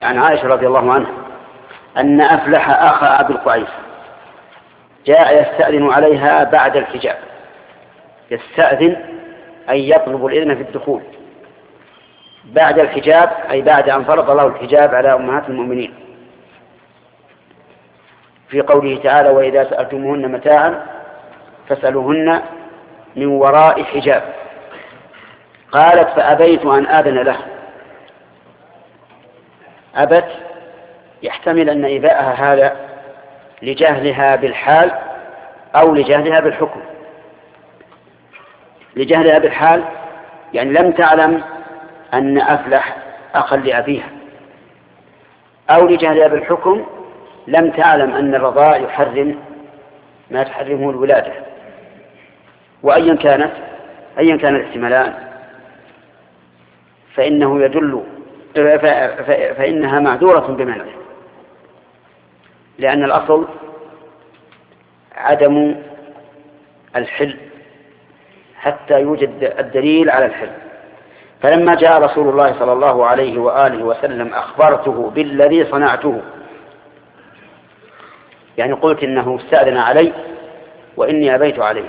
عن عائشة رضي الله عنها أن أفلح أخا عبد القعيس جاء يستأذن عليها بعد الحجاب. يستأذن أي يطلب الإذن في الدخول بعد الحجاب، أي بعد أن فرض الله الحجاب على أمهات المؤمنين في قوله تعالى: وإذا سألتموهن متاعا فاسألوهن من وراء حجاب. قالت: فأبيت أن آذن له. أبت يحتمل أن إباءها هذا لجهلها بالحال أو لجهلها بالحكم. لجهلها بالحال يعني لم تعلم أن أفلح أخا لأبيها، أو لجهلها بالحكم لم تعلم أن الرضاع يحرم ما تحرمه الولادة. وأيا كان الاحتمالان فإنه يدل فإنها معذورة بمنعه، لأن الأصل عدم الحل حتى يوجد الدليل على الحل. فلما جاء رسول الله صلى الله عليه وآله وسلم أخبرته بالذي صنعته، يعني قلت إنه استأذن علي وإني أبيت عليه،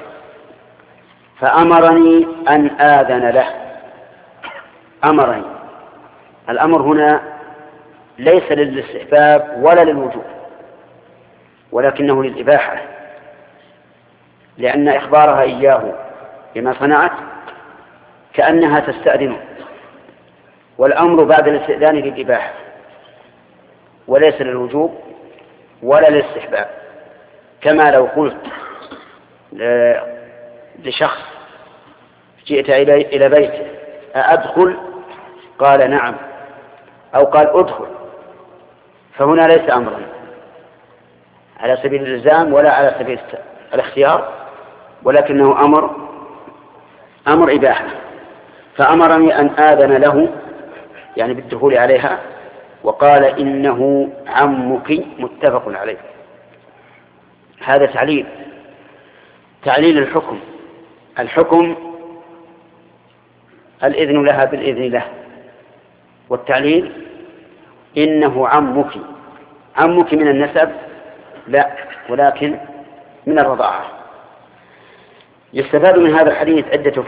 فأمرني أن آذن له. أمرني، الأمر هنا ليس للاستحباب ولا للوجوب، ولكنه للإباحة، لأن إخبارها إياه بما صنعت كأنها تستأذنه، والأمر بعد الاستئذان للإباحة وليس للوجوب ولا للاستحباب. كما لو قلت لشخص: جئت إلى بيته أدخل؟ قال: نعم، أو قال: أدخل، فهنا ليس أمرا على سبيل الإلزام ولا على سبيل الاختيار، ولكنه أمر إباحة. فأمرني أن آذن له يعني بالدخول عليها، وقال: إنه عمك، متفق عليه. هذا تعليل الحكم الإذن لها بالإذن له، والتعليل إنه عمك من النسب لا، ولكن من الرضاعة. يستفاد من هذا الحديث عدة